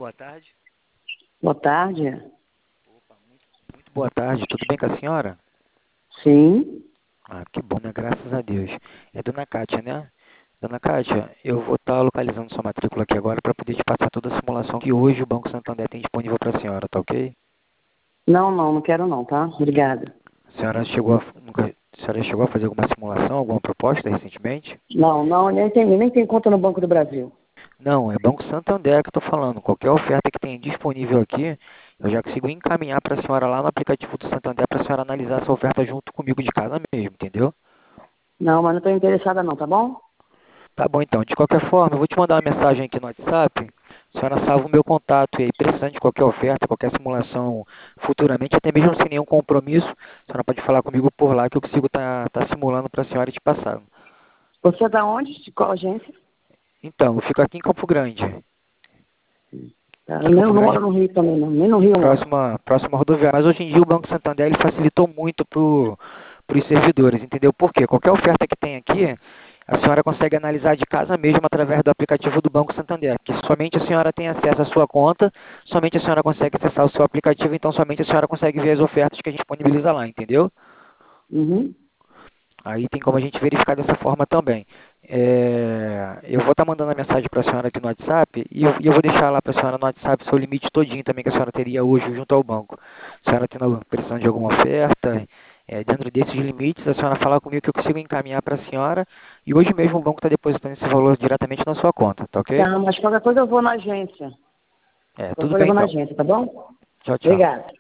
boa tarde. Boa tarde. Opa, muito boa tarde. Tudo bem com a senhora? Sim. Ah, que bom, né? Graças a Deus. É Dona Kátia, né? Dona Kátia, eu vou estar localizando sua matrícula aqui agora para poder te passar toda a simulação que hoje o Banco Santander tem disponível para a senhora, tá ok? Não quero não, tá? Obrigada. A senhora a senhora chegou a fazer alguma simulação, alguma proposta recentemente? Não, nem tem conta no Banco do Brasil. Não, é Banco Santander que eu estou falando. Qualquer oferta que tenha disponível aqui, eu já consigo encaminhar para a senhora lá no aplicativo do Santander para a senhora analisar essa oferta junto comigo de casa mesmo, entendeu? Não, mas não estou interessada não, tá bom? Tá bom, então. De qualquer forma, eu vou te mandar uma mensagem aqui no WhatsApp. A senhora salva o meu contato e aí, precisando de qualquer oferta, qualquer simulação futuramente, até mesmo sem nenhum compromisso, a senhora pode falar comigo por lá que eu consigo tá simulando para a senhora e te passar. Você é da onde? De qual agência? Então, eu fico aqui em Campo Grande. Tá, Aqui eu em nem Campo não Grande, moro no Rio também, não. Nem no Rio eu moro. próxima rodoviária. Mas hoje em dia o Banco Santander ele facilitou muito para os servidores, entendeu? Por quê? Qualquer oferta que tem aqui, a senhora consegue analisar de casa mesmo através do aplicativo do Banco Santander, que somente a senhora tem acesso à sua conta, somente a senhora consegue acessar o seu aplicativo, então somente a senhora consegue ver as ofertas que a gente disponibiliza lá, entendeu? Uhum. Aí tem como a gente verificar dessa forma também. Eu vou estar mandando a mensagem para a senhora aqui no WhatsApp e eu vou deixar lá para a senhora no WhatsApp o seu limite todinho também que a senhora teria hoje junto ao banco. Se a senhora tendo precisando de alguma oferta, dentro desses limites, a senhora falar comigo que eu consigo encaminhar para a senhora e hoje mesmo o banco está depositando esse valor diretamente na sua conta, tá ok? Tá, mas qualquer coisa eu vou na agência. Qualquer Tudo coisa eu bem vou na então. agência, tá bom? Tchau, tchau. Obrigada.